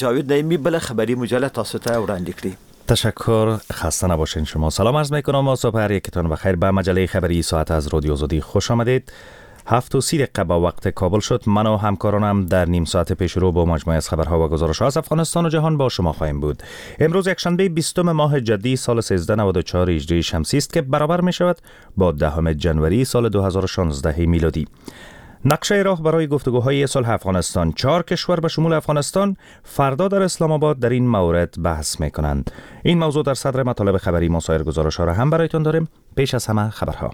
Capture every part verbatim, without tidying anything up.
جاوید نعیمی بله خبری مجله تاسو ته وړاندې کړي. تشکر، خسته نباشین. شما سلام عرض میکنم و صبح هر یکتان بخیر. به مجله خبری ساعت از رادیو آزادی خوش آمدید. هفت و سی دقیقه با وقت کابل شد. من و همکارانم در نیم ساعت پیش رو با مجموعه از خبرها و گزارش‌ها از افغانستان و جهان با شما خواهیم بود. امروز یکشنبه بیستم ماه جدی سال سیزده نود و چهار هجری شمسی است که برابر می شود با دهم جنوری سال دو هزار و شانزده میلادی. نقشه راه برای گفتگوهای صلح افغانستان. چهار کشور به شمول افغانستان فردا در اسلام آباد در این مورد بحث می کنند. این موضوع در صدر مطالب خبری ما. سایر گزارش‌ها را هم برایتان داریم. پیش از همه خبرها.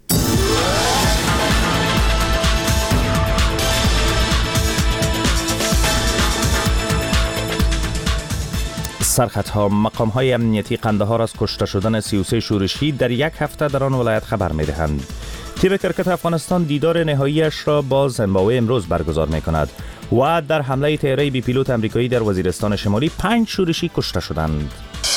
سرخطها. مقام‌های امنیتی قندهار از کشته شدن سی و سه شورشی در یک هفته در آن ولایت خبر می‌دهند. تیم کرکت افغانستان دیدار نهاییش را با زیمبابوه امروز برگزار می‌کند و در حمله طیاره بی پیلوت آمریکایی در وزیرستان شمالی پنج شورشی کشته شدند.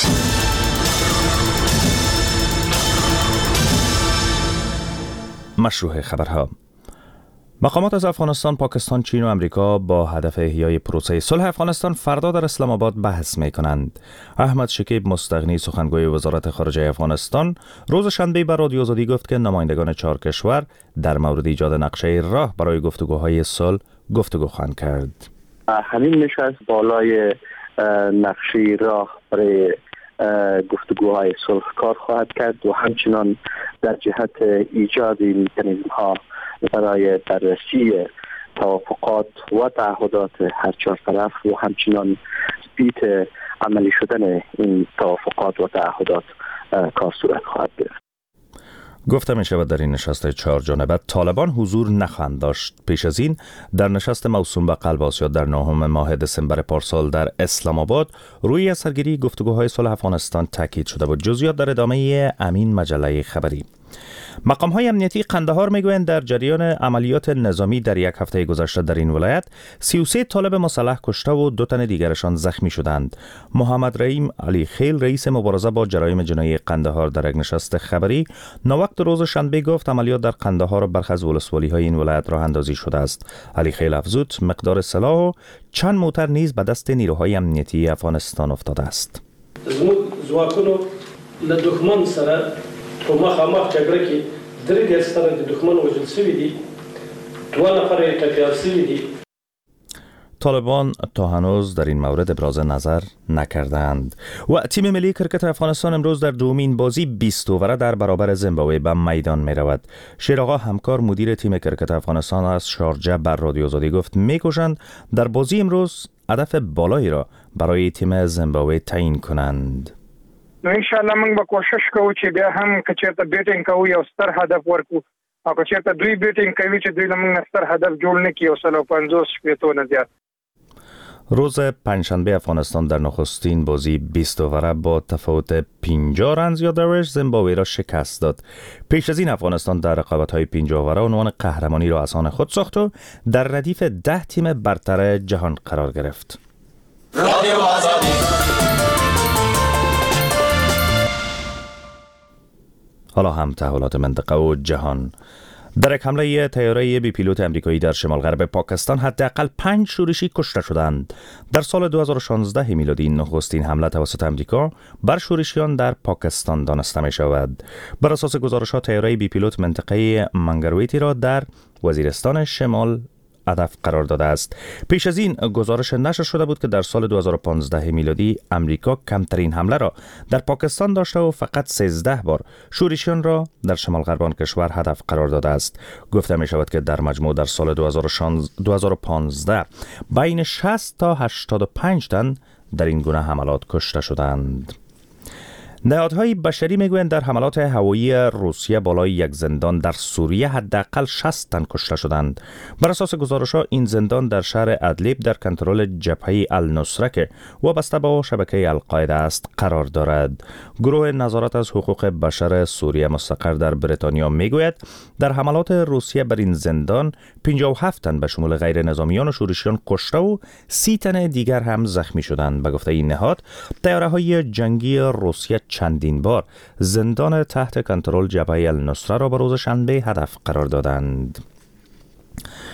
مشروع خبرها. مقامات از افغانستان، پاکستان، چین و امریکا با هدف احیای پروسه صلح افغانستان فردا در اسلام آباد بحث می کنند. احمد شکیب مستغنی، سخنگوی وزارت خارجه افغانستان، روز شنبه به رادیو آزادی گفت که نمایندگان چهار کشور در مورد ایجاد نقشه راه برای گفتگوهای صلح گفتگو خواهند کرد. همین نشست بالای نقشه راه برای گفتگوهای صلح کار خواهد کرد و همچنان در جهت ایجاد مکانیزم ها برای بررسی توافقات و تعهدات هر چهار طرف و همچنان تثبیت عملی شدن این توافقات و تعهدات کار صورت خواهد گرفت. گفته می شود در این نشست چهار جانبه طالبان حضور نخواهند داشت. پیش از این در نشست موسوم به قلب آسیا در نهم ماه دسامبر پارسال در اسلام آباد روی سرگیری گفتگوهای صلح افغانستان تاکید شده بود. جزئیات در ادامه امین مجله خبری. مقام‌های امنیتی قندهار میگویند در جریان عملیات نظامی در یک هفته گذشته در این ولایت سی و سه طالب مسلح کشته و دو تن دیگرشان زخمی شدند. محمد رحیم علی خیل، رئیس مبارزه با جرایم جنایی قندهار، در یک نشست خبری نوقت روز شنبه گفت عملیات در قندهار و برخی از ولسوالی‌های این ولایت راه اندازی شده است. علی خیل افزود مقدار سلاح و چند موتر نیز به دست نیروهای امنیتی افغانستان افتاده است. زواکونو له دښمن سره په مخامخ جګړه کې درې دېرش تنه د دښمن وژل شوي دي، دوه نفر یې ټپیان شوي دي. طالبان تا هنوز در این مورد ابراز نظر نکردند. و تیم ملی کرکت افغانستان امروز در دومین بازی بیست اووره در برابر زیمبابوه به میدان می رود. شیرآقا همکار مدیر تیم کرکت افغانستان از شارجه بر رادیو آزادی گفت می‌کوشند در بازی امروز هدف بالایی را برای تیم زیمبابوه تعیین کنند. نو ان شاء الله موږ به کوشش کوو چې بیا هم که چېرته بیټینګ کوو یو ستر هدف ورکو، او که چېرته دوی بیټینګ کوي چې دوی له موږ ستر هدف جوړ نه کړي یو سل و پنځوس شپېتو نه زیات. روز پنجشنبه افغانستان در نخستین بازی بیست اووره با تفاوت پنجاه رنز یا درویش زیمبابوه را شکست داد. پیش از این افغانستان در رقابت‌های پنجاه اووره عنوان قهرمانی را از آن خود ساخت و در ردیف ده تیم برتر جهان قرار گرفت. رادیو آزادی. حالا هم تحولات منطقه و جهان. در یک حمله طیاره بی پیلوت آمریکایی در شمال غرب پاکستان حداقل پنج شورشی کشته شدند. در سال دو هزار و شانزده میلادی نخستین حمله توسط آمریکا بر شورشیان در پاکستان دانسته می شود. بر اساس گزارش‌ها طیاره بی پیلوت منطقه منگرویتی را در وزیرستان شمال هدف قرار داده است. پیش از این گزارش نشر شده بود که در سال دو هزار و پانزده میلادی امریکا کمترین حمله را در پاکستان داشته و فقط سیزده بار شورشیان را در شمال غرب آن کشور هدف قرار داده است. گفته می شود که در مجموع در سال دو هزار و پانزده بین شصت تا هشتاد و پنج تن در این گونه حملات کشته شدند. نهادهای بشری میگویند در حملات هوایی روسیه بالای یک زندان در سوریه حداقل شصت تن کشته شدند. بر اساس گزارش‌ها این زندان در شهر ادلیب در کنترل جبهه النصره که وابسته با شبکه القاعده است قرار دارد. گروه نظارت از حقوق بشر سوریه مستقر در بریتانیا میگوید در حملات روسیه بر این زندان پنجاه و هفت تن به شمول غیر نظامیان و شورشیان کشته و سی تن دیگر هم زخمی شدند. به گفته این نهاد طیاره‌های جنگی روسیه چندین بار زندان تحت کنترل جبهه النصره را به روز شنبه هدف قرار دادند.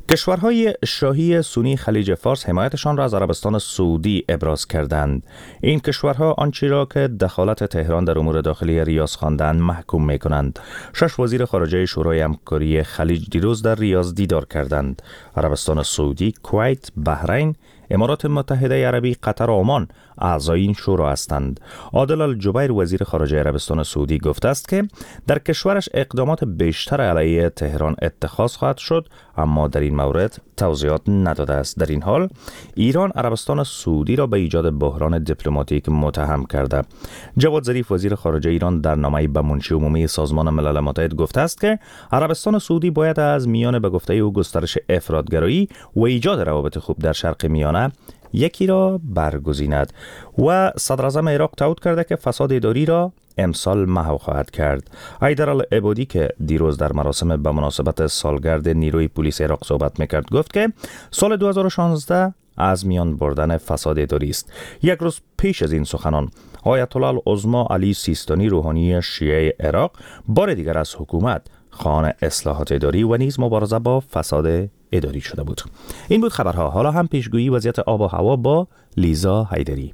کشورهای شاهی سنی خلیج فارس حمایتشان را از عربستان سعودی ابراز کردند. این کشورها آنچه را که دخالت تهران در امور داخلی ریاض خواندند محکوم می کنند. شش وزیر خارجه شورای همکاری خلیج دیروز در ریاض دیدار کردند. عربستان سعودی، کویت، بحرین، امارات متحده عربی، قطر و عمان اعضای این شورا هستند. عادل الجبیر وزیر خارجه عربستان سعودی گفته است که در کشورش اقدامات بیشتر علیه تهران اتخاذ خواهد شد، اما در این مورد توضیحات نداده است. در این حال ایران عربستان سعودی را به ایجاد بحران دیپلماتیک متهم کرده. جواد ظریف وزیر خارجه ایران در نامه‌ای به منشی عمومی سازمان ملل متحد گفته است که عربستان سعودی باید از میان به گفته او گسترش افراطگرایی و ایجاد روابط خوب در شرق میانه یکی را برگزیند. و صدر اعظم عراق تعهد کرده که فساد اداری را امسال محو خواهد کرد. حیدرالعبادی که دیروز در مراسم به مناسبت سالگرد نیروی پلیس عراق صحبت میکرد گفت که سال دو هزار و شانزده از میان بردن فساد اداری است. یک روز پیش از این سخنان آیت الله العظما علی سیستانی روحانی شیعه عراق بار دیگر از حکومت خواهان اصلاحات اداری و نیز مبارزه با فساد اداری شده بود. این بود خبرها. حالا هم پیشگویی وضعیت آب و هوا با لیزا حیدری.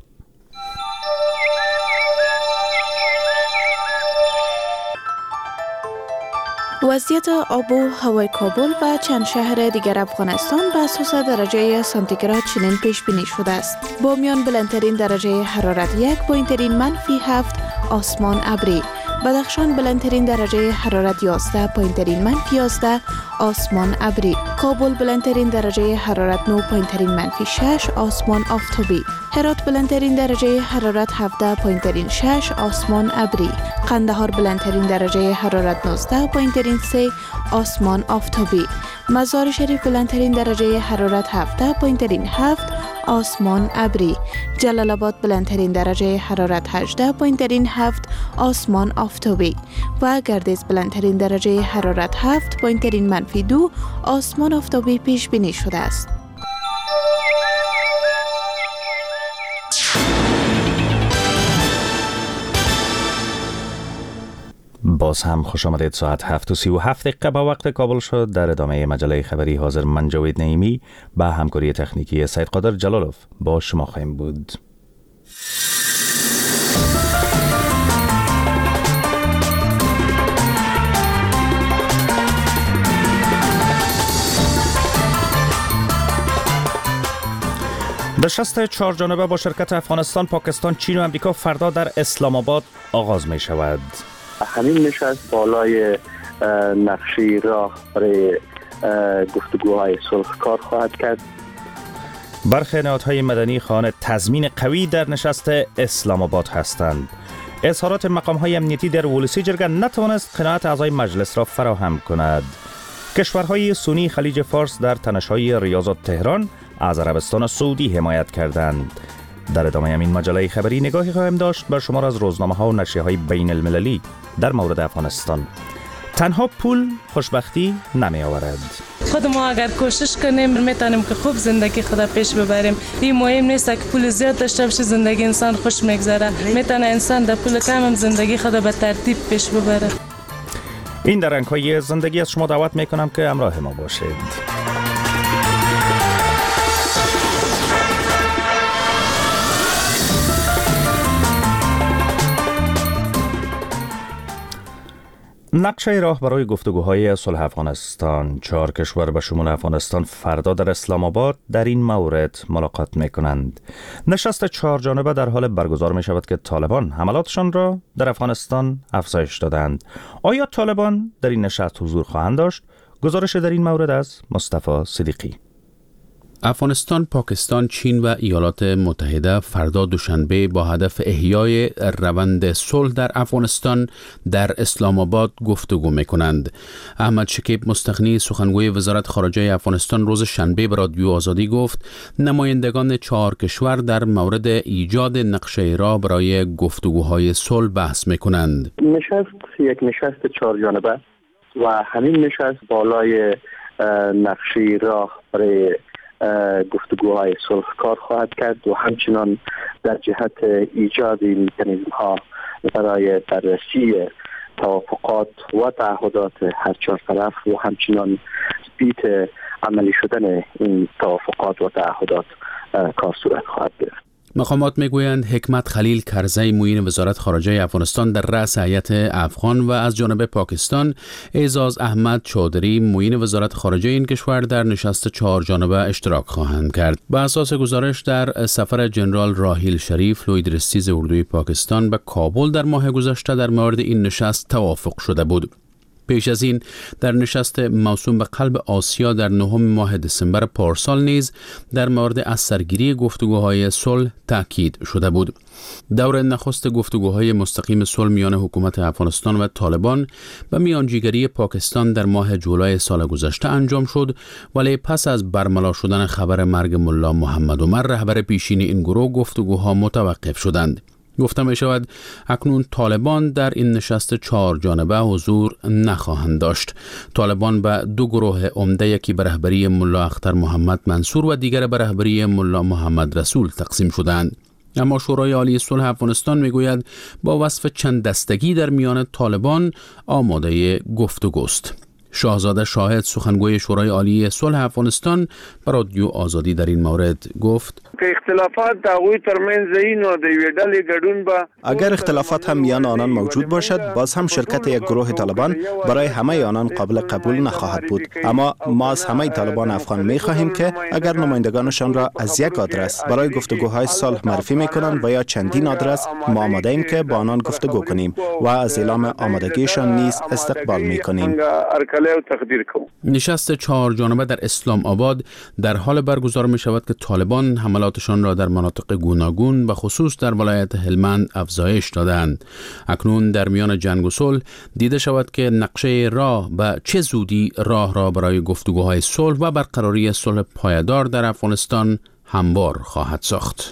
وضعیت آب و هوای کابل و چند شهر دیگر افغانستان به اساس درجه سانتیگراد چنین پیش بینی شده است. با میان بلندترین درجه حرارت یک، پایینترین منفی هفت، آسمان ابری. بدخشان بلندترین درجه حرارت یازده، پایینترین منفی یازده، آسمان ابری. کابل بلندترین درجه حرارت نه، پایینترین منفی شش، آسمان آفتابی. هرات بلندترین درجه حرارت هفده، پایینترین شش، آسمان ابری. قندهار بلندترین درجه حرارت نوزده، پایینترین سه، آسمان آفتابی. مزار شریف بلندترین درجه حرارت هفده، پایینترین هفت، آسمان ابری. جلال آباد بلندترین درجه حرارت هجده، پایینترین هفت، آسمان آفتابی. و گردیز بلندترین درجه حرارت هفت، پایینترین منفی دو، آسمان آفتابی پیش بینی شده است. باز هم خوش آمدید. ساعت هفت و سی و هفت دقیقه با وقت کابل شد. در ادامه مجله خبری حاضر من جاوید نعیمی با همکاری تکنیکی سید قادر جلالوف با شما خواهیم بود. نشست چهار جانبه با شرکت افغانستان، پاکستان، چین و امریکا فردا در اسلام آباد آغاز می شود. همین نشست بالای نقشه راه برای گفتگوهای صلح کار خواهد کرد. برخی نهادهای مدنی خواهان تضمین قوی در نشست اسلام آباد هستند. اظهارات مقام‌های امنیتی در ولسی جرگه نتوانست قناعت اعضای مجلس را فراهم کند. کشورهای سنی خلیج فارس در تنش‌های ریاض و تهران از عربستان سعودی حمایت کردند. در ادامه همین مجله خبری نگاهی خواهیم داشت بر شمار از روزنامه‌ها و نشریه‌های بین المللی در مورد افغانستان. تنها پول خوشبختی نمی آورد. خود ما اگر کوشش کنیم میتونیم که خوب زندگی خود پیش ببریم. این مهم نیست که پول زیاد داشته باشه زندگی انسان خوش میگذره. میتونه انسان در پول کم هم زندگی خود به ترتیب پیش ببره. این در رنگ‌های زندگی از شما دعوت میکنم که همراه ما باشید. نقشه راه برای گفتگوهای صلح افغانستان. چهار کشور به شمول افغانستان فردا در اسلام آباد در این مورد ملاقات می کنند. نشست چهار جانبه در حال برگزار می شود که طالبان حملاتشان را در افغانستان افزایش دادند. آیا طالبان در این نشست حضور خواهند داشت؟ گزارش در این مورد از مصطفی صدیقی. افغانستان، پاکستان، چین و ایالات متحده فردا دوشنبه با هدف احیای روند صلح در افغانستان در اسلام آباد گفتگو می‌کنند. احمد شکیب مستغنی سخنگوی وزارت خارجه افغانستان روز شنبه به رادیو آزادی گفت نمایندگان چهار کشور در مورد ایجاد نقشه راه برای گفتگوهای صلح بحث می‌کنند. نشست یک نشست چهار جانبه و همین نشست بالای نقشه راه برای گفتگوهای صلح کار خواهد کرد و همچنان در جهت ایجاد مکانیزم ها برای بررسی توافقات و تعهدات هر چهار طرف و همچنان تثبیت عملی شدن این توافقات و تعهدات کار صورت خواهد گرفت. مقامات میگویند حکمت خلیل کرزی معین وزارت خارجه افغانستان در رأس هیئت افغان و از جانب پاکستان اعزاز احمد چودری معین وزارت خارجه این کشور در نشست چهار جانبه اشتراک خواهند کرد. به اساس گزارش در سفر جنرال راحیل شریف لوید رستیز اردوی پاکستان به کابل در ماه گذشته در مورد این نشست توافق شده بود. پیش از این در نشست موسوم به قلب آسیا در نهم ماه دسامبر پارسال نیز در مورد از سرگیری گفتگوهای صلح تاکید شده بود. دور نخست گفتگوهای مستقیم صلح میان حکومت افغانستان و طالبان به میانجیگری پاکستان در ماه جولای سال گذشته انجام شد، ولی پس از برملا شدن خبر مرگ ملا محمد عمر رهبر پیشین این گروه گفتگوها متوقف شدند. گفته می شود اکنون طالبان در این نشست چهار جانبه حضور نخواهند داشت. طالبان به دو گروه عمده، یکی به رهبری ملا اختر محمد منصور و دیگر به رهبری ملا محمد رسول تقسیم شدند. اما شورای عالی صلح افغانستان میگوید با وصف چند دستگی در میان طالبان آماده گفتگوست. شاهزاده شاهد سخنگوی شورای عالی صلح افغانستان به رادیو آزادی در این مورد گفت که اختلافات داوی ترمنځ این و د یوې ډلې ګډون به اگر اختلافات هم میان آنان موجود باشد، باز هم شرکت یک گروه طالبان برای همه آنان قابل قبول نخواهد بود. اما ما از همه طالبان افغان می خواهیم که اگر نمایندگانشان را از یک آدرس برای گفتگوهای صلح معرفی میکنند و یا چندین آدرس، ما آماده ایم که با آنان گفتگو کنیم و از اعلام آمادگیشان نیز استقبال میکنیم. نشست چهار جانبه در اسلام آباد در حال برگزار می شود که طالبان حملاتشان را در مناطق گوناگون و خصوص در ولایت هلمند افزایش دادند. اکنون در میان جنگ و صلح دیده شود که نقشه راه به چه زودی راه را برای گفتگوهای صلح و برقراری صلح پایدار در افغانستان هموار خواهد ساخت.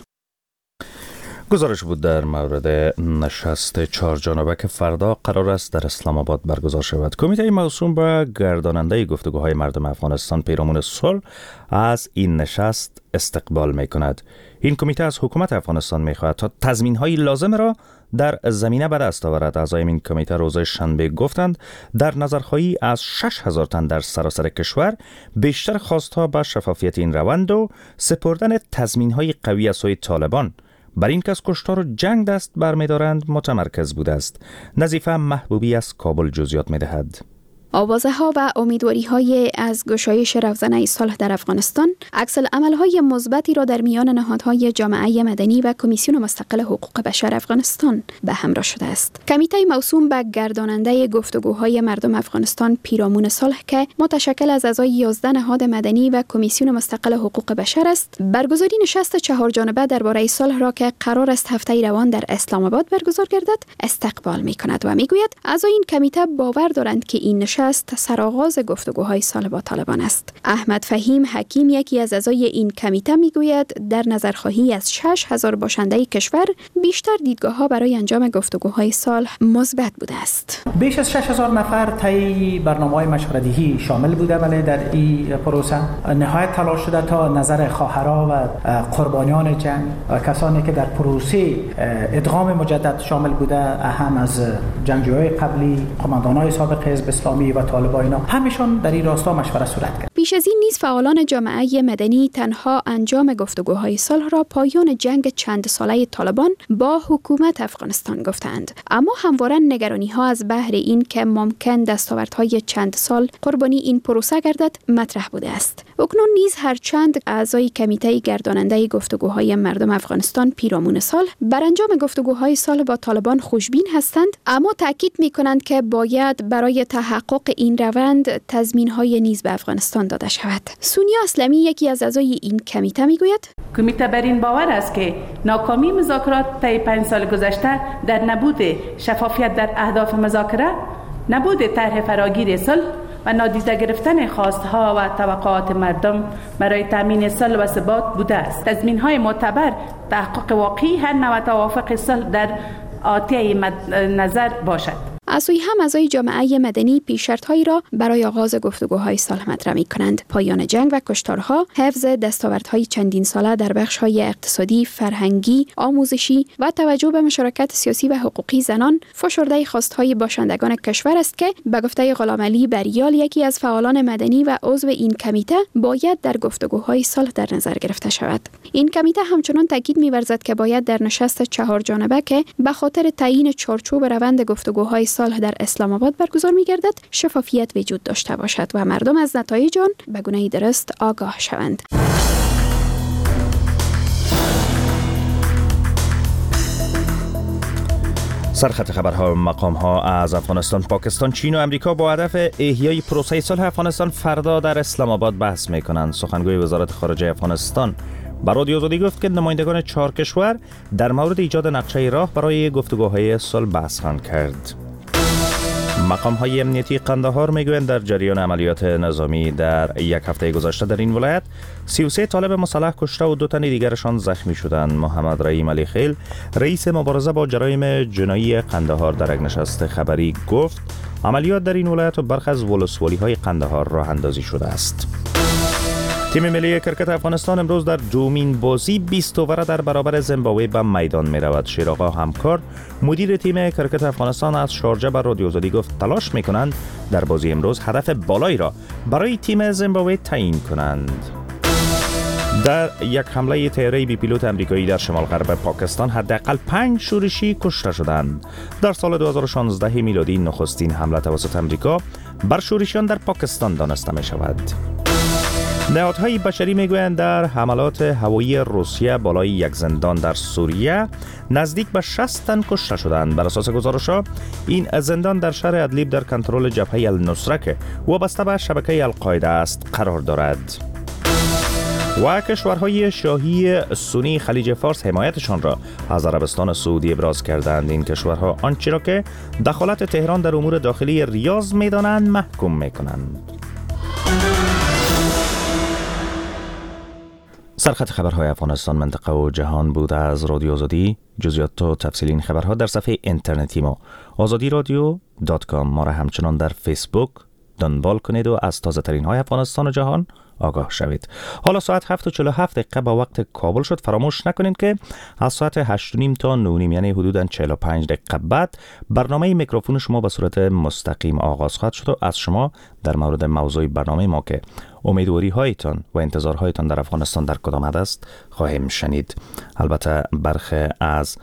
گزارش بود در مورد نشست چهار جانبه که فردا قرار است در اسلام آباد برگزار شود. کمیته موسوم به گرداننده گفتگوهای مردم افغانستان پیرامون صلح از این نشست استقبال می کند. این کمیته از حکومت افغانستان می خواهد تا تضمین‌های لازم را در زمینه به دست آورد. اعضای این کمیته روز شنبه گفتند در نظرخواهی از شش هزار تن در سراسر کشور بیشتر خواستها به شفافیت این روند و سپردن تضمین‌های قوی از سوی طالبان بر این که از کشتار و جنگ دست برمی‌دارند متمرکز بوده است. نظیفه محبوبی از کابل جزئیات می‌دهد. آوازه ها و امیدواری های از گشایش روزنه صلح در افغانستان عکس العمل های مثبتی را در میان نهادهای جامعه مدنی و کمیسیون مستقل حقوق بشر افغانستان به همراه شده است. کمیته موسوم به گرداننده گفتگوهای مردم افغانستان پیرامون صلح که متشکل از اعضای یازده نهاد مدنی و کمیسیون مستقل حقوق بشر است، برگزاری نشست چهار جانبه درباره صلح را که قرار است هفته روان در اسلام آباد برگزار گردد استقبال می‌کند و می‌گوید اعضای این کمیته باور دارند که این نشست است سرآغاز گفتگوهای صلح با طالبان است. احمد فهیم حکیم یکی از اعضای این کمیته میگوید در نظرخواهی از شش هزار باشنده کشور بیشتر دیدگاه‌ها برای انجام گفتگوهای صلح مثبت بوده است. بیش از شش هزار نفر طی برنامه‌های مشورت‌دهی شامل بوده، ولی در این پروسه نهایت تلاش شده تا نظر خواهرها و قربانیان جنگ و کسانی که در پروسه ادغام مجدد شامل بوده، هم از جنگجویان قبلی، قماندان‌های سابق حزب اسلامی و طالبان، همشون در این راستا مشورت صورت کرد. بیش از این نیز فعالان جامعه مدنی تنها انجام گفتگوهای صلح را پایان جنگ چند ساله طالبان با حکومت افغانستان گفتند، اما همواره نگرانی‌ها از بحر این که ممکن دستاوردهای چند سال قربانی این پروسه گردد مطرح بوده است. اکنون نیز هرچند اعضای کمیته گرداننده گفتگوهای مردم افغانستان پیرامون صلح بر انجام گفتگوهای صلح با طالبان خوشبین هستند، اما تاکید می‌کنند که باید برای تحقق این روند تضمین‌های نیز به افغانستان داده شود. سونیا اسلامی یکی از اعضای این کمیته میگوید کمیته بر این باور است که ناکامی مذاکرات طی پنج سال گذشته در نبود شفافیت در اهداف مذاکره، نبود طرح فراگیر صلح و نادیده گرفتن خواستها و توقعات مردم برای تامین صلح و ثبات بوده است. تضمین‌های معتبر تحقق واقعی هر نوع توافق صلح در آتیه نظر باشد. از سوی هم اعضای جامعه مدنی پیش‌شرط‌هایی را برای آغاز گفتگوهای صلح مطرح می‌کنند. پایان جنگ و کشتارها، حفظ دستاوردهای چندین ساله در بخش‌های اقتصادی، فرهنگی، آموزشی و توجه به مشارکت سیاسی و حقوقی زنان فشرده خواست‌های باشندگان کشور است که به گفته غلامعلی بریال، یکی از فعالان مدنی و عضو این کمیته، باید در گفتگوهای صلح در نظر گرفته شود. این کمیته همچنان تاکید می‌ورزد که باید در نشست چهار جانبه که به خاطر تعیین چارچوب روند گفتگوهای صلح در اسلام آباد برگزار می‌گردد، شفافیت وجود داشته باشد و مردم از نتایج آن به گونه درست آگاه شوند. سرخط خبرها و مقام‌ها از افغانستان، پاکستان، چین و امریکا با هدف احیای پروسه صلح افغانستان فردا در اسلام آباد بحث می‌کنند. سخنگوی وزارت خارجه افغانستان به رادیو آزادی گفت که نمایندگان چهار کشور در مورد ایجاد نقشه راه برای گفتگوهای صلح بحث خواهند کرد. مقام‌های امنیتی قندهار میگویند در جریان عملیات نظامی در یک هفته گذشته در این ولایت سی و سه طالب مسلح کشته و دو تن دیگرشان زخمی شدند. محمد رحیم علی خیل، رئیس مبارزه با جرایم جنایی قندهار، در یک نشست خبری گفت عملیات در این ولایت و برخی از ولسوالی‌های قندهار راه اندازی شده است. تیم ملی کرکت افغانستان امروز در دومین بازی بیست اوور در برابر زیمبابوه به میدان می رود. شیراقا همکار مدیر تیم کرکت افغانستان از شارجه بر رادیو آزادی گفت تلاش می کنند در بازی امروز هدف بالایی را برای تیم زیمبابوه تعیین کنند. در یک حمله طیاره بی پیلوت امریکایی در شمال غرب پاکستان حداقل پنج شورشی کشته شدند. در سال دو هزار و شانزده میلادی نخستین حمله توسط امریکا بر شورشیان در پاکستان دانسته می شود. نهادهای بشری میگویند در حملات هوایی روسیه بالای یک زندان در سوریه نزدیک به شصت تن کشته شدند. بر اساس گزارش‌ها این زندان در شهر ادلیب در کنترل جبهه النصره که وابسته به شبکه القاعده است قرار دارد. و کشورهای شاهی سنی خلیج فارس حمایتشان را از عربستان سعودی ابراز کردند. این کشورها آنچه را که دخالت تهران در امور داخلی ریاض می‌دانند محکوم می‌کنند. سرخط خبرهای افغانستان، منطقه و جهان بود از رادیو آزادی. جزئیات و تفصیل این خبرها در صفحه اینترنتی ما آزادی رادیو دات کام. ما را همچنان در فیسبوک دنبال کنید و از تازه ترین های افغانستان و جهان آگاه شوید. حالا ساعت هفت و چهل و هفت دقیقه با وقت کابل شد. فراموش نکنید که از ساعت هشت و نیم تا نه و نیم یعنی حدوداً چهل و پنج دقیقه بعد برنامه میکروفون شما به صورت مستقیم آغاز خواهد شد و از شما در مورد موضوع برنامه ما که امیدواری هایتان و انتظارهایتان در افغانستان در کدام حد است خواهیم شنید. البته برخی از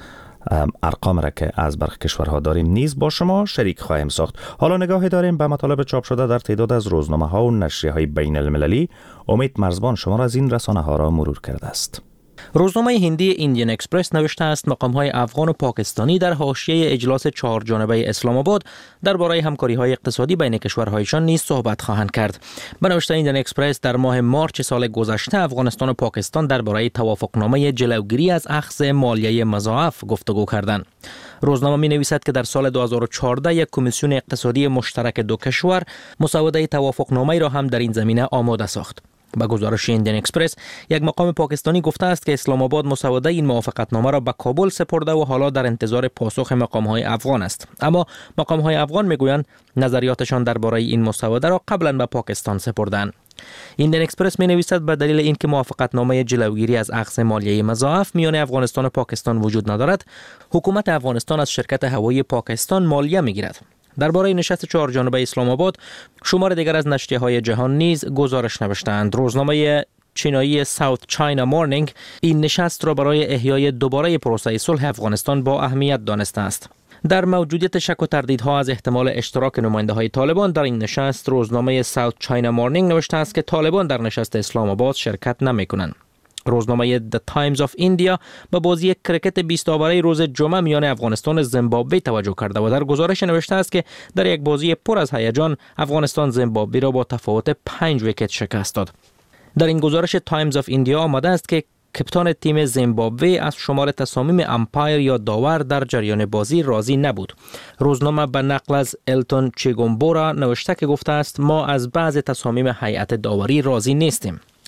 ارقام را که از برخی کشورها داریم نیز با شما شریک خواهیم ساخت. حالا نگاهی داریم به مطالب چاپ شده در تعداد از روزنامه ها و نشریه های بین المللی. امید مرزبان شما را از این رسانه ها را مرور کرده است. روزنامه هندی ایندین اکسپرس نوشته است مقام‌های افغان و پاکستانی در حاشیه اجلاس چهار جانبه اسلام آباد درباره همکاری‌های اقتصادی بین کشورهایشان نیز صحبت خواهند کرد. به نوشته ایندین اکسپرس در ماه مارچ سال گذشته افغانستان و پاکستان درباره توافقنامه جلوگیری از اخذ مالیه مضاعف گفتگو کردند. روزنامه می نویسد که در سال دو هزار و چهارده یک کمیسیون اقتصادی مشترک دو کشور مسوده توافقنامه را هم در این زمینه آماده ساخت. با گزارش ایندین اکسپرس یک مقام پاکستانی گفته است که اسلام آباد مسوده این موافقتنامه را به کابل سپرده و حالا در انتظار پاسخ مقام‌های افغان است. اما مقام‌های افغان میگویند نظریاتشان درباره این مسوده را قبلا به پاکستان سپردند. ایندین اکسپرس می نویسد به دلیل اینکه موافقتنامه جلوگیری از اخذ مالیه مضاعف میان افغانستان و پاکستان وجود ندارد، حکومت افغانستان از شرکت هوایی پاکستان مالیه میگیرد. درباره نشست چهار جانبه اسلام آباد شمار دیگر از نشریه‌های جهان نیز گزارش نوشتند. روزنامه چینایی ساوت چاینا مورنینگ این نشست را برای احیای دوباره پروسه صلح افغانستان با اهمیت دانسته است. در موجودیت شک و تردیدها از احتمال اشتراک نماینده‌های طالبان در این نشست، روزنامه ساوت چاینا مورنینگ نوشته است که طالبان در نشست اسلام آباد شرکت نمی‌کنند. روزنامه The Times of India به بازی کرکت بیست اوره روز جمعه میان افغانستان و زیمبابوه توجه کرده و در گزارش نوشته است که در یک بازی پر از هیجان افغانستان زیمبابوه را با تفاوت پنج ویکت شکست داد. در این گزارش تایمز آف ایندیا آمده است که کپتان تیم زیمبابوه از شمار تصامیم امپایر یا داور در جریان بازی راضی نبود. روزنامه به نقل از التون چیگومبورا نوشته که گفته است ما از بعض تصامیم هیئت داوری راضی نیستیم.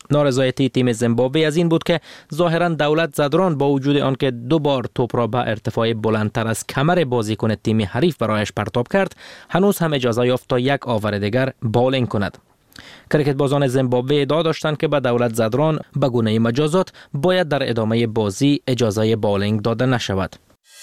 نارضایتی تیم زیمبابوه از این بود که ظاهراً دولت زدران با وجود آنکه دو بار توپ را به ارتفاع بلندتر از کمر بازیکن تیم حریف برایش پرتاب کرد، هنوز هم اجازه یافت تا یک آور دیگر بالینگ کند. کریکت بازان زیمبابوه ادعا داشتند که به دولت زدران به گونه مجازات باید در ادامه بازی اجازه بالینگ داده نشود.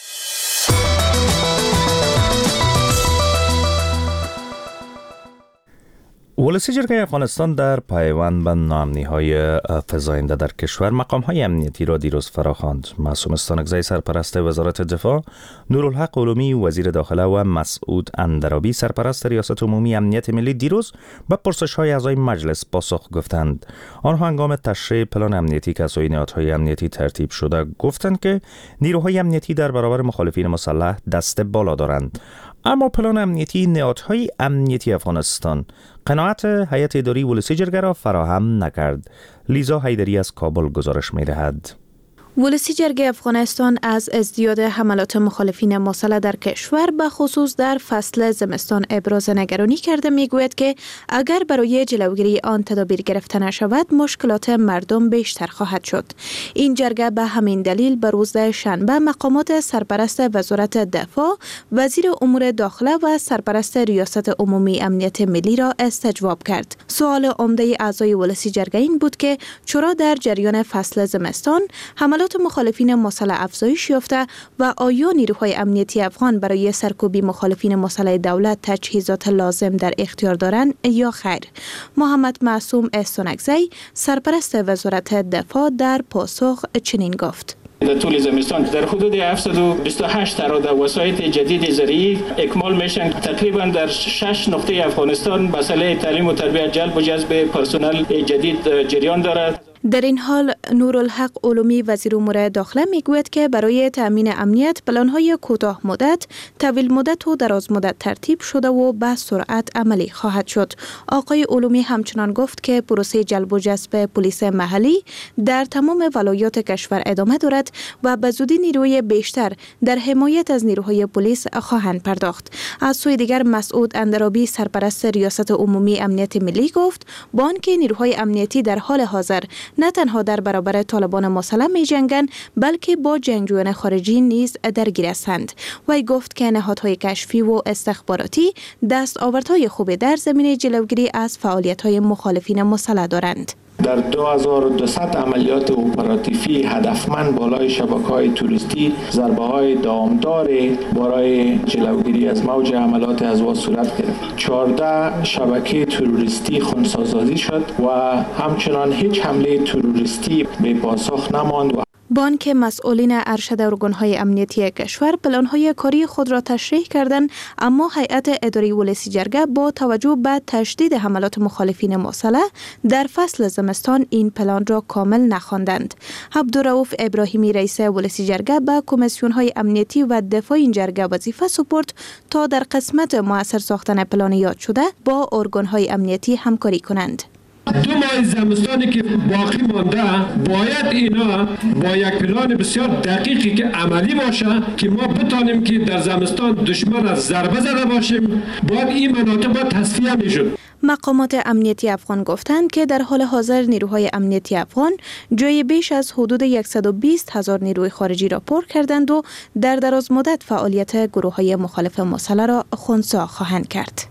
ولسی جرگه افغانستان در پیوند به ناامنی‌های فزاینده در کشور مقام‌های امنیتی را دیروز فراخواند. معصوم استانکزی سرپرست وزارت دفاع، نورالحق علومی وزیر داخله و مسعود اندرابی سرپرست ریاست عمومی امنیت ملی دیروز به پرسش‌های اعضای مجلس پاسخ گفتند. آنها هنگام تشریح پلان امنیتی که از سوی نهادهای امنیتی ترتیب شده گفتند که نیروهای امنیتی در برابر مخالفین مسلح دست بالا دارند. اما پلان امنیتی نهادهای امنیتی افغانستان قناعت هیئت اداری ولسی جرگه را فراهم نکرد. لیزا حیدری از کابل گزارش می‌دهد. ولسی جرگه افغانستان از ازدیاد حملات مخالفین مسلح در کشور به خصوص در فصل زمستان ابراز نگرانی کرده میگوید که اگر برای جلوگیری آن تدابیر گرفته نشود مشکلات مردم بیشتر خواهد شد. این جرگه به همین دلیل به روز شنبه مقامات سرپرست وزارت دفاع، وزیر امور داخله و سرپرست ریاست عمومی امنیت ملی را استجواب کرد. سوال عمده اعضای ولسی جرگه این بود که چرا در جریان فصل زمستان حملات مخالفین مسلح افزایش یافته و آیا نیروهای امنیتی افغان برای سرکوبی مخالفین مسلح دولت تجهیزات لازم در اختیار دارند یا خیر؟ محمد معصوم استانکزی سرپرست وزارت دفاع در پاسخ چنین گفت: در طول زمستان در حدود هفتصد و بیست و هشت تراده وسایط جدید زرعی اکمال میشن. تقریبا در شش نقطه افغانستان مسئله تعلیم و تربیت جلب و جذب پرسنل جدید جریان دارد. در این حال نورالحق علومی وزیر امور داخله میگوید که برای تامین امنیت پلان‌های کوتاه مدت، طویل مدت و دراز مدت ترتیب شده و به سرعت عملی خواهد شد. آقای علومی همچنان گفت که پروسه جلب و جذب پلیس محلی در تمام ولایات کشور ادامه دارد و به زودی نیروی بیشتر در حمایت از نیروهای پلیس خواهند پرداخت. از سوی دیگر مسعود اندرابی سرپرست ریاست عمومی امنیت ملی گفت با آنکه نیروهای امنیتی در حال حاضر نه تنها در برابر طالبان مسلح می جنگند بلکه با جنگجویان خارجی نیز درگیر هستند. وی گفت که نهادهای کشفی و استخباراتی دستاوردهای خوبی در زمینه جلوگیری از فعالیت‌های مخالفین مسلح دارند. در دو هزار و دویست عملیات اپراتیفی هدفمند بالای شبکه‌های توریستی ضربه‌های دامدار برای جلوگیری از موج حملات ازوا صورت گرفت. چهارده شبکه تروریستی خنثی‌سازی شد و همچنان هیچ حمله تروریستی به پاسخ نماند. بانک مسئولین ارشد ارگان‌های امنیتی کشور پلان‌های کاری خود را تشریح کردند، اما هیئت اداری ولسی جرگه با توجه به تشدید حملات مخالفین مسلح در فصل زمستان این پلان را کامل نخواندند. عبدالرؤوف ابراهیمی رئیس ولسی جرگه به کمیسیون‌های امنیتی و دفاع این جرگه وظیفه سپرد تا در قسمت مؤثر ساختن پلان یاد شده با ارگان‌های امنیتی همکاری کنند. دو ماه زمستانی که باقی مانده باید اینا با یک پلان بسیار دقیقی که عملی باشه که ما بتانیم که در زمستان دشمن از ضربه زده باشیم. باید این مناطق باید تصفیه میشد. مقامات امنیتی افغان گفتند که در حال حاضر نیروهای امنیتی افغان جای بیش از حدود صد و بیست هزار نیروی خارجی را پر کردند و در دراز مدت فعالیت گروه‌های مخالف مسلح را خنثی خواهند کرد.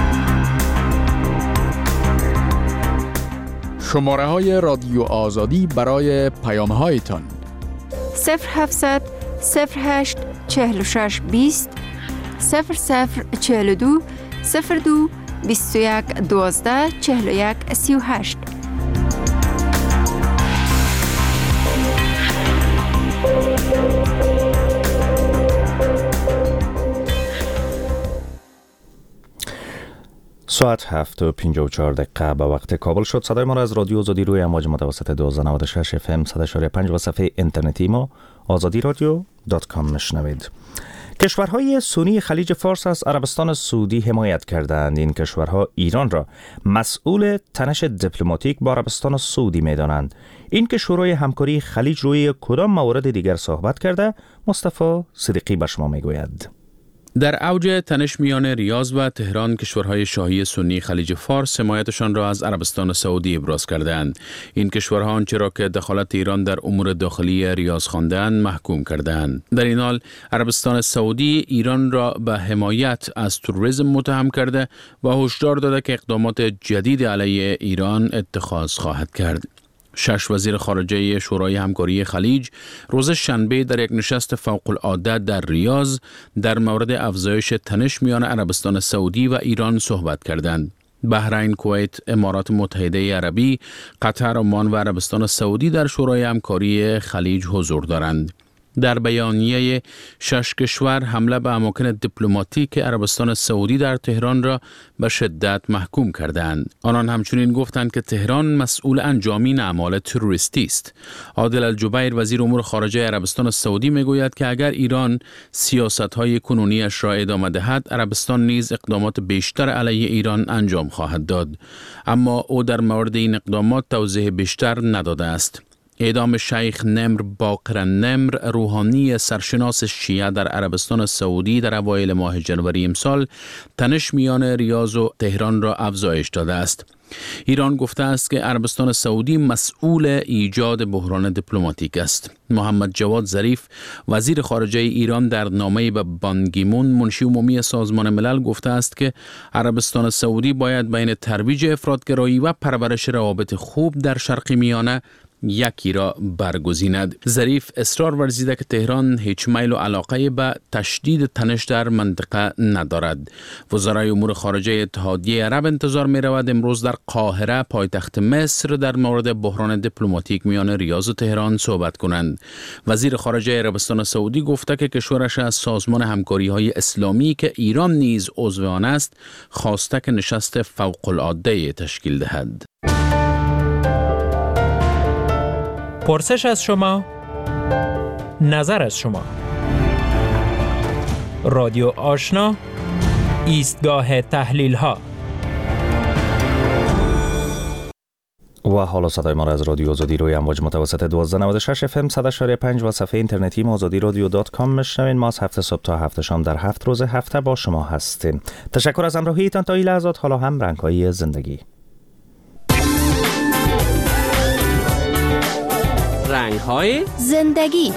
شماره های رادیو آزادی برای پیام هایتان صفر هفتصد صفر هشت چهل و شش بیست صفر صفر چهل و دو صفر دو بیست و یک دوازده چهل و یک سی و هشت. ساعت هفت و پنجاه و چهار دقیقه به وقت کابل شد. صدای ما را از رادیو آزادی روی امواج متوسط دویست و نود و شش اف ام صد و شش پنج و صفحه اینترنتی ما آزادی رادیو دات کام میشنوید. کشورهای سنی خلیج فارس از عربستان سعودی حمایت کردند. این کشورها ایران را مسئول تنش دیپلماتیک با عربستان سعودی می‌دانند. این که شورای همکاری خلیج روی کدام موارد دیگر صحبت کرده؟ مصطفی صدیقی به شما میگوید. در اوج تنش میان ریاض و تهران، کشورهای شاهی سنی خلیج فارس حمایتشان را از عربستان سعودی ابراز کردند. این کشورها آنچه را که دخالت ایران در امور داخلی ریاض خواندند محکوم کردند. در این حال عربستان سعودی ایران را به حمایت از تروریسم متهم کرده و هشدار داده که اقدامات جدید علیه ایران اتخاذ خواهد کرد. شش وزیر خارجه شورای همکاری خلیج روز شنبه در یک نشست فوق العاده در ریاض در مورد افزایش تنش میان عربستان سعودی و ایران صحبت کردند. بحرین، کویت، امارات متحده عربی، قطر، عمان و عربستان سعودی در شورای همکاری خلیج حضور دارند. در بیانیه شش کشور حمله به اماکن دیپلماتیک عربستان سعودی در تهران را به شدت محکوم کردند. آنان همچنین گفتند که تهران مسئول انجامین اعمال تروریستی است. عادل الجبیر وزیر امور خارجه عربستان سعودی میگوید که اگر ایران سیاست‌های کنونیش را ادامه دهد، عربستان نیز اقدامات بیشتر علیه ایران انجام خواهد داد. اما او در مورد این اقدامات توضیح بیشتر نداده است. اعدام شیخ نمر باقر نمر، روحانی سرشناس شیعه در عربستان سعودی در اوایل ماه جنوری امسال، تنش میان ریاض و تهران را افزایش داده است. ایران گفته است که عربستان سعودی مسئول ایجاد بحران دیپلماتیک است. محمد جواد ظریف وزیر خارجه ایران در نامه‌ای به بان کی مون منشی عمومی سازمان ملل گفته است که عربستان سعودی باید بین ترویج افراطگرایی و پرورش روابط خوب در شرق میانه یکی را برگزیند. ظریف اصرار ورزیده که تهران هیچ میل و علاقه به تشدید تنش در منطقه ندارد. وزرای امور خارجه اتحادیه عرب انتظار می رود امروز در قاهره پایتخت مصر در مورد بحران دیپلماتیک میان ریاض و تهران صحبت کنند. وزیر خارجه عربستان سعودی گفته که کشورش از سازمان همکاری های اسلامی که ایران نیز عضو آن است خواسته که نشست فوق العاده تشکیل دهد. پرسش از شما، نظر از شما. رادیو آشنا، ایستگاه تحلیل ها. و حالا صدای ما را از رادیو آزادی روی امواج متوسط دوازده نود و شش اف ام صد و شش پنج و صفحه اینترنتی ما آزادی رادیو دات کام میشنوین. ما از هفت صبح تا هفت شام در هفت روز هفته با شما هستیم. تشکر از همراهیتان تا این لحظات. حالا هم رنگ‌های زندگی. رنگ‌های زندگی.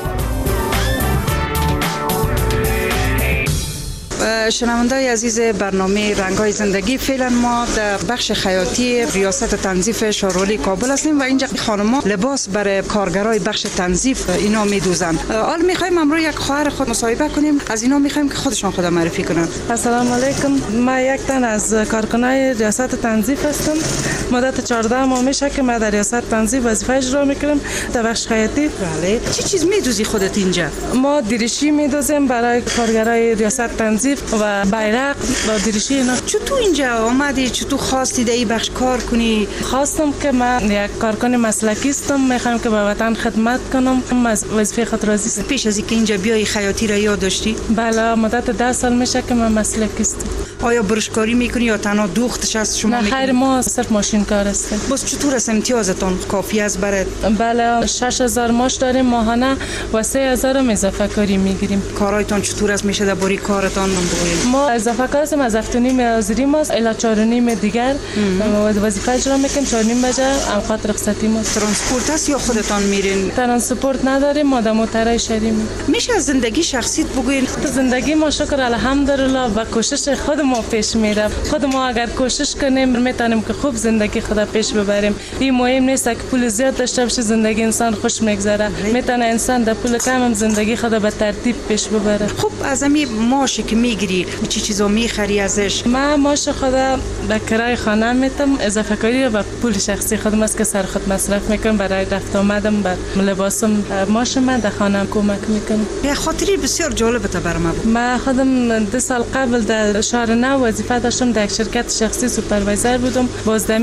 شنوندای عزیز برنامه رنگ‌های زندگی، فعلا ما در بخش خیاطی ریاست تنظیف شهرولی کابل هستیم و اینجا خانم‌ها لباس برای کارگرای بخش تنظیف اینا میدوزن. حالا می‌خوایم امروز یک خواهر خود مصاحبه کنیم، از اینا می‌خوایم که خودشون خود معرفی کنن. السلام علیکم، ما یک تن از کارکنای ریاست تنظیف هستم. مدت چهارده ماه میشه که ما در ریاست تنظیف وظیفه اجرا میکنم در بخش خیاطی. بله. چه چیز میدوزی خودت اینجا؟ ما دریشی میدوزیم برای کارگرای ریاست تنظیف و بیرق و دریشی اینا. چطور اینجا آمدی؟ چطور خواستی در این بخش کار کنی؟ خواستم که من یک کارکن مسلکی هستم، میخوام که به وطن خدمت کنم، از وظیفه خود راضی هستم. پیش از اینکه اینجا بیای خیاطی را یاد داشتی؟ بله، مدت ده سال میشه که من مسلکی هستم. آیا برشکاری میکنی یا تنها دوختش از شما میکنی؟ نه خیر، ما صرف ماشین کار هستیم. بس چطور است امتیازتون؟ کافی است برات؟ بله، شش هزار ماش داریم ماهانه و سه هزار هم اضافه کاری میگیریم. کارایتون چطور است میشه در باری کارتان؟ ما اضافه کار هستیم، از هفت و نیم حاضری ماست الی چهار و نیم دیگر وظیفه اجرا میکنیم. چهار و نیم بجه اوقات رخصتی ماست. ترانسپورت است یا خودتان میرین؟ ترانسپورت نداریم، ما در موترای شهری. میشه از زندگی شخصیت بگوین؟ زندگی ما شکر الحمدلله با کوشش خود ما پیش میره. خود ما اگر کوشش کنیم میتونیم که خوب زندگی خود پیش ببریم. این مهم نیست که پول زیاد داشته باشه زندگی انسان خوش میگذره. میتونه انسان در پول کم هم زندگی خود به ترتیب پیش ببره. خب از همین ماشی که میگیری چی چیزا میخری ازش؟ من ماش خدا به کرای خانه میتم، اضافه کاری و پول شخصی خودم است که سر خود مصرف میکنم. برای رفت آمدم بر لباسم ماش من در خانم کمک میکنم. یه خاطری بسیار جالبه تا برام بود. من خودم دو سال قبل در شهر نو وظیفه داشتم، در یک شرکت شخصی سوپروایزر بودم. بازدمی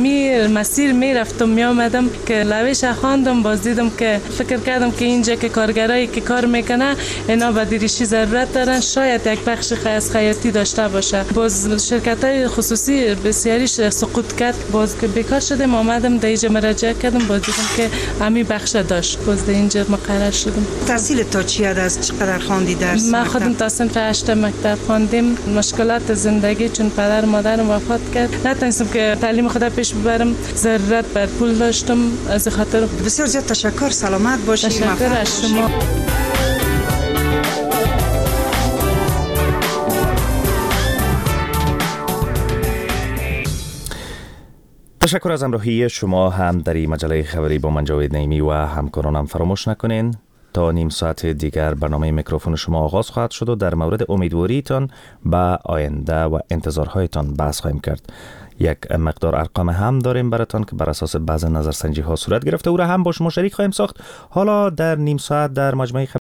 امی مسیر میرفتم می آمدم که لویش خواندم، باز دیدم که فکر کردم که اینجا که کارگرایی که کار میکنه اینا به دیریشی ضرورت دارن، شاید یک بخش از خیاطی داشته باشه. باز شرکت های خصوصی بسیاریش سقوط کرد، باز که بیکار شدم آمدم در اینجا مراجعه کردم، باز دیدم که امی بخش داشت، باز در اینجا مقرر شدم. تحصیل تا چی از چقدر خواندی درس؟ من خودم تا صنف هشت مکتب خواندیم. مشکلات زندگی چون پدر مادرم وفات کرد نتونستم که تعلیم خودم پیش ببرم، ضرورت بر پول داشتم، از خاطر. بسیار زیاد تشکر، سلامت باشی. تشکر از شما. تشکر از همراهی شما هم در این مجله خبری با من جاوید نعیمی و همکارانم. فراموش نکنین تا نیم ساعت دیگر برنامه میکروفون شما آغاز خواهد شد و در مورد امیدواریتان به آینده و انتظارهایتان بحث خواهیم کرد. یک مقدار ارقام هم داریم براتان که بر اساس بعض نظرسنجی ها صورت گرفته، او را هم با شما شریک خواهیم ساخت. حالا در نیم ساعت در مجموعه